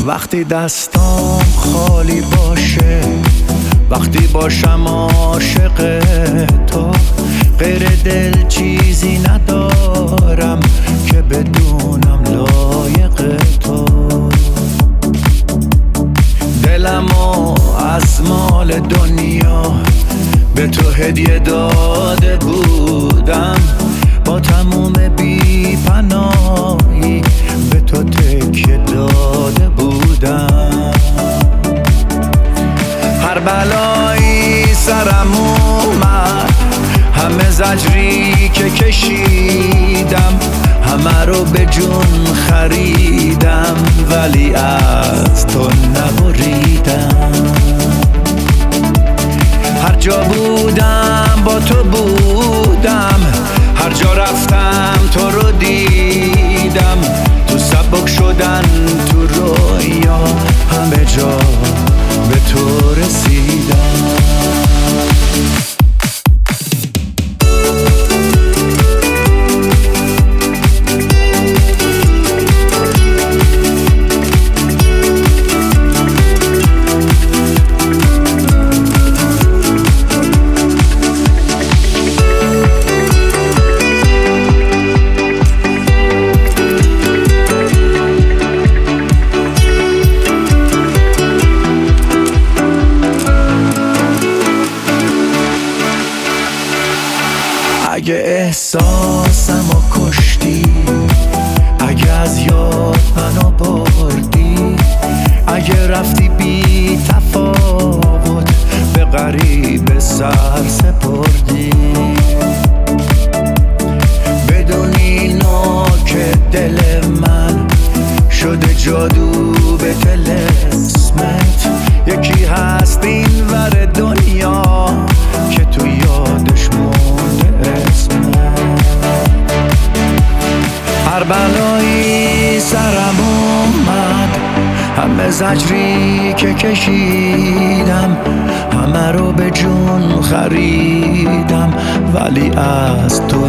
وقتی دستام خالی باشه، وقتی باشم عاشق تو، غیر دل چیزی ندارم که بدونم لایق تو. دلمو از مال دنیا به تو هدیه داده بودم، با تموم بی پناهی به تو تکیه داده بودم. هر بلایی سرم اومد، همه زجری که کشیدم، همه رو به جون خریدم ولی از تو نبریدم. هر جا بودم با تو بودم، هر جا رفتم تو رو دیدم، تو سبک شدن تو رویا همه جا به تو رسیدم. اگه احساسمو کشتی، اگه از یاد منو بردی، اگه رفتی بی تفاوت به غریب سر سپردی، بدونی نوک دل من شده جادو به طلسمت. یکی هست این ور دنیا که تو یادش مونده اسمت. هر بلایی سرم اومد، همه زجری که کشیدم، همه رو به جون خریدم ولی از تو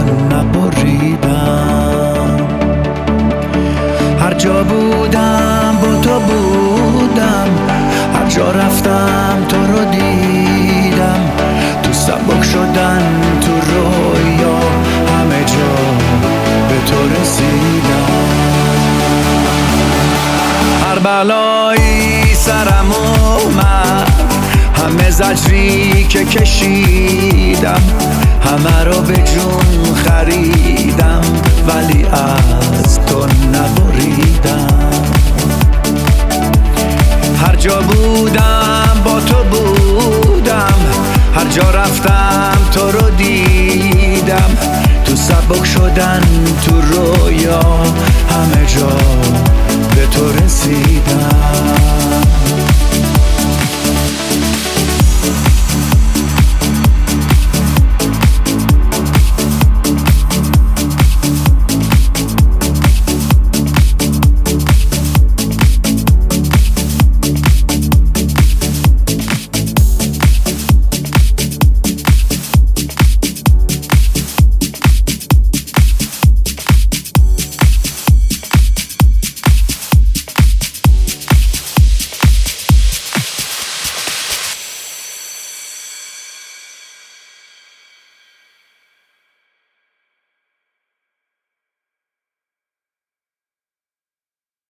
نبریدم. هر جا بودم با تو بودم، هر جا رفتم تو رو دیدم، تو سبک شدن تو رویا همه جا به تو رسیدم. هر بلایی سرم اومد، همه زجری که کشیدم، همه رو به جون خریدم ولی از تو نبریدم. هر جا بودم با تو بودم، هر جا رفتم تو رو دیدم، تو سبک شدن تو رویا